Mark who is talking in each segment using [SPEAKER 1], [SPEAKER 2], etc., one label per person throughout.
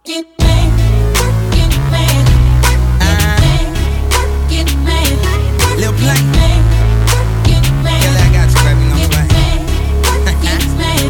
[SPEAKER 1] working man, working man, working man,
[SPEAKER 2] Lil Plank.
[SPEAKER 1] working man,
[SPEAKER 2] Girl, I got you, baby, no play.
[SPEAKER 1] working man.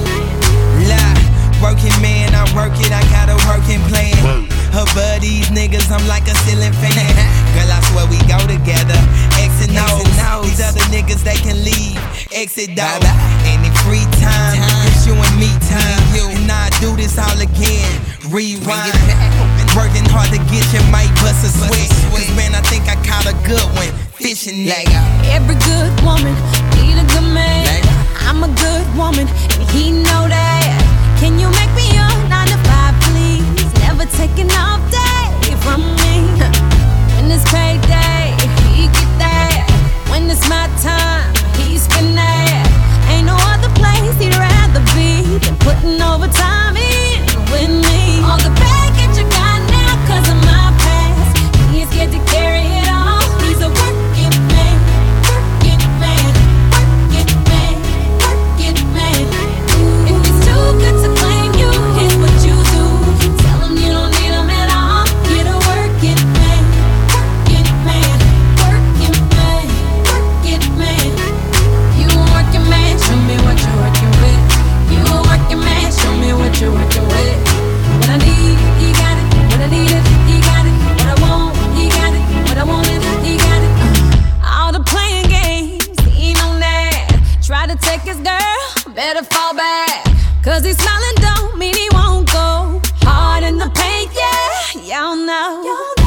[SPEAKER 2] Working man, I work it, I got a working plan. Her buddies, niggas, I'm like a ceiling fan. Girl, I swear we go together. X and O's. These other niggas, they can leave. Exit though. Any free time, it's you and me time. And I do this all again. Rewind. Been working hard to get you, might bust a sweat. Cause man, I think I caught a good one. Fishing nigga.
[SPEAKER 1] Every good woman need a good man. I'm a good woman, and he know that. Can you make me your 9 to 5, please? Never taking off day from me. When it's payday, he get that. When it's my time, he spend that. Ain't no other place he'd rather be than putting overtime in with me. All the baggage you got now 'cause of my past, he is scared to carry it all. He's a working man, working man, working man, working man. If it's too good to claim you, here's what you do. Tell him you don't need him at all. Get a working man, working man, working man, working man. You a working man, show me what you're working with. You a working man, show me what you're working with. What I need, he got it. What I needed, he got it. What I want, he got it. What I wanted, he got it. All the playing games, he ain't on that. Try to take his girl, better fall back. 'Cause he's smiling don't mean he won't go hard in the paint, yeah. Y'all know.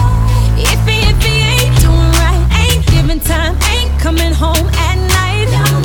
[SPEAKER 1] If he ain't doing right, ain't giving time, ain't coming home at night.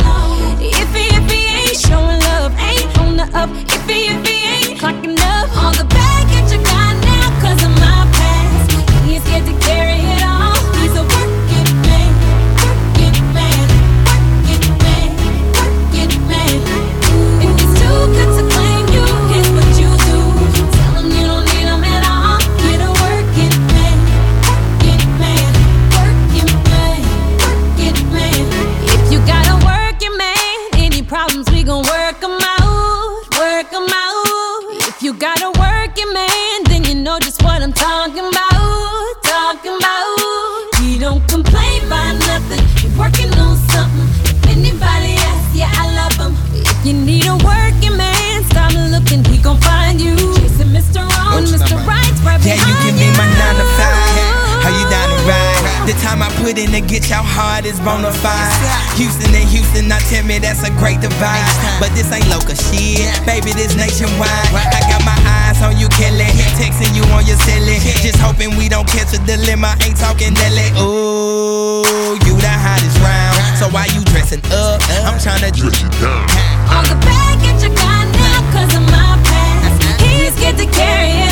[SPEAKER 1] If he ain't showing love, ain't on the up. If he ain't clocking up, all the baggage you got now 'cause of my past, he ain't scared to carry it all. He's a working man, working man, working man, working man. If it's too good to claim you, here's what you do. Tell him you don't need him at all. Get a working man, working man, working man, working man. If you got a working man, any problems we gon' work 'em out, work 'em out. If you got a working man, then you know just what I'm talking about, talking about. He don't complain about nothing, he working on something. If anybody asks, yeah, I love him. If you need a working man, stop looking, he gon' find you. Chasing Mr. Wrong, when Mr. Right's right
[SPEAKER 2] Yeah,
[SPEAKER 1] behind
[SPEAKER 2] you can be my 9 to 5. How you down to ride? The time I put in to get your heart is bona fide. Houston and Houston, now tell me that's a great divide. But this ain't local shit, baby, this nationwide. I got my eyes on you, Kelly. Texting you on your celly. Just hoping we don't catch a dilemma. Ain't talking Nelly. Ooh, you the hottest round. So why you dressing up? I'm tryna dress you down.
[SPEAKER 1] all the baggage you got now 'cause of my past. He's scared to carry it